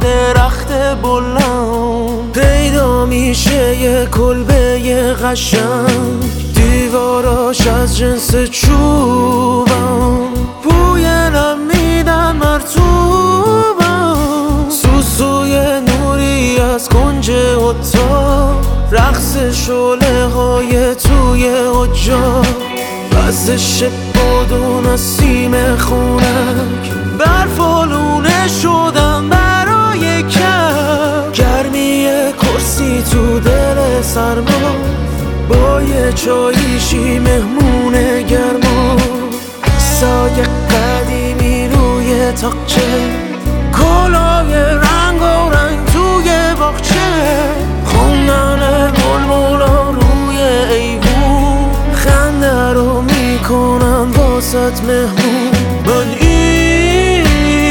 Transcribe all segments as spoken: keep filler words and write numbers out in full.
درخت بلند پیدا میشه یه کلبه قشنگ، دیواراش از جنس چوبم، بوی نم میدن مرطوبم، سوسوی نوری از کنج اتاق، رقص شعله های توی اجاق، وزش بادون از سیم خونک، برفالونه شدم برای کم، گرمی کرسی تو دل سرما، با یه چاییشی مهمون گرما، سایه قدیمی روی تاقچه، کلاه رنگ و رنگ توی باغچه، خوندن بلبلا روی ایوون، خنده رو میکنن واسط مهمون. من این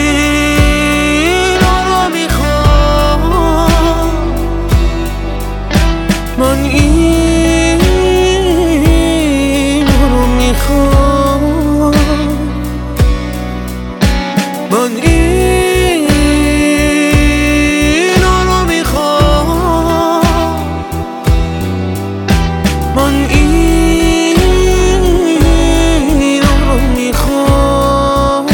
رو میخوام، من این رو میخوام، من این رو میخوام، من این رو میخوام.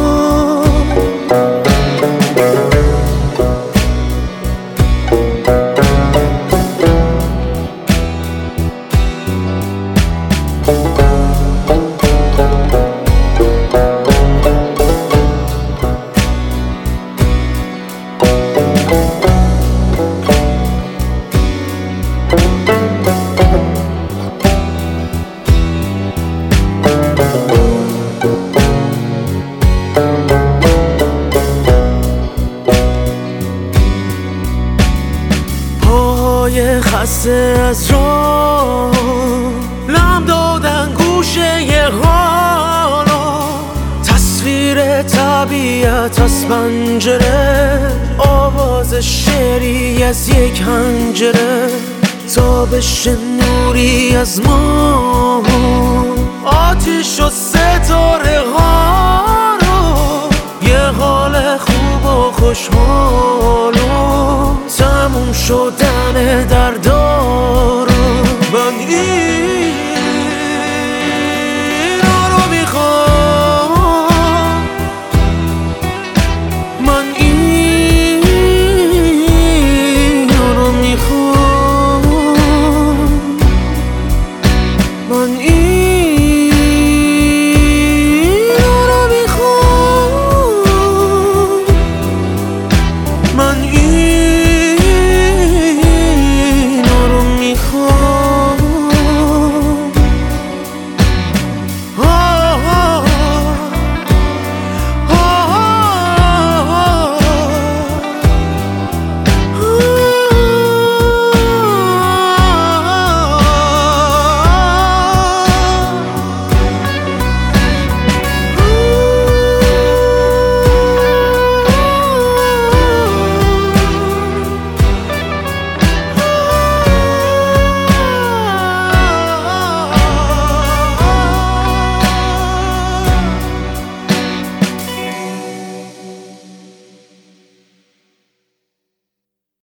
پاهای خسته از راه لم دادن گوشه ی حالا، تصویر طبیعت از پنجره، آواز شعری از یک حنجره، تابش نوری از ما، آتیش و ستاره ها رو، یه حال خوب و خوشحال و تموم شدن دردارو. من این رو میخوام،